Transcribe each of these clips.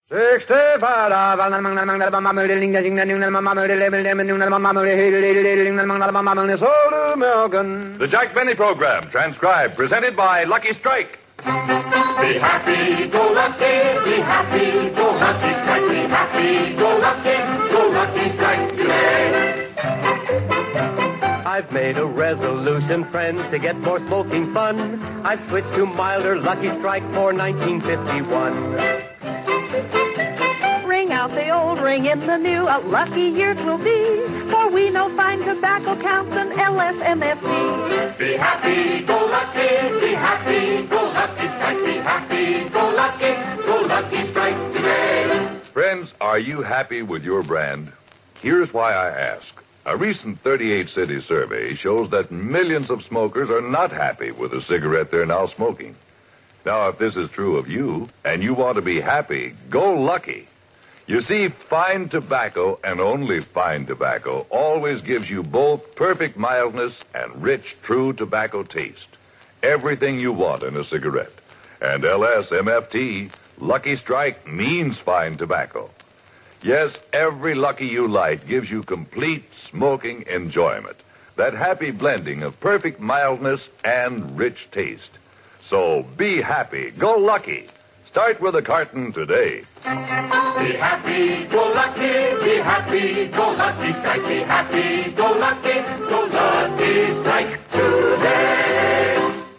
The Jack Benny Program, transcribed, presented by Lucky Strike. Be happy, go lucky, be happy, go lucky strike, be happy, go lucky strike today. I've made a resolution, friends, to get more smoking fun. I've switched to milder Lucky Strike for 1951. Ring out the old, ring in the new, a lucky year 'twill be, for we know fine tobacco counts an LSMFT. Be happy, go lucky, be happy, go lucky strike, be happy, go lucky strike today. Friends, are you happy with your brand? Here's why I ask. A recent 38-city survey shows that millions of smokers are not happy with the cigarette they're now smoking. Now, if this is true of you, and you want to be happy, go lucky. You see, fine tobacco, and only fine tobacco, always gives you both perfect mildness and rich, true tobacco taste. Everything you want in a cigarette. And LSMFT, Lucky Strike, means fine tobacco. Yes, every Lucky you light gives you complete smoking enjoyment. That happy blending of perfect mildness and rich taste. So be happy. Go Lucky. Start with a carton today. Be happy, go lucky, be happy, go lucky strike, be happy, go lucky strike today.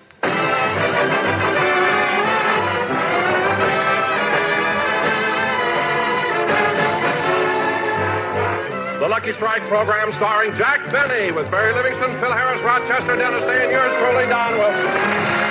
The Lucky Strike program starring Jack Benny with Barry Livingston, Phil Harris, Rochester, Dennis Day, and yours truly, Don Wilson.